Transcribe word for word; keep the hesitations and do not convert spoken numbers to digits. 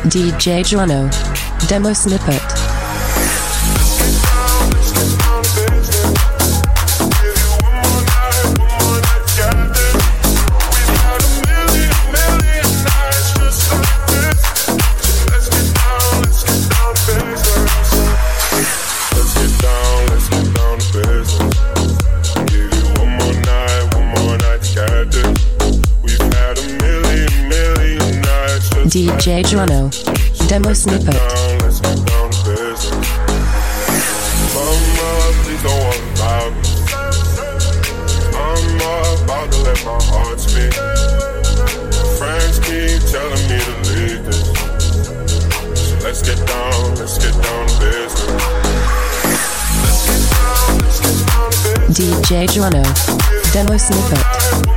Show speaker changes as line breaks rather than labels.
D J Jono, demo snippet. D J Jono, demo snippet.
Let's get down to business. Mama, please don't worry about me. I'm about to let my heart speak. Friends keep telling me to leave this. So let's get down, let's get down to business. Let's get down, let's get down to business.
D J Jono, demo snippet.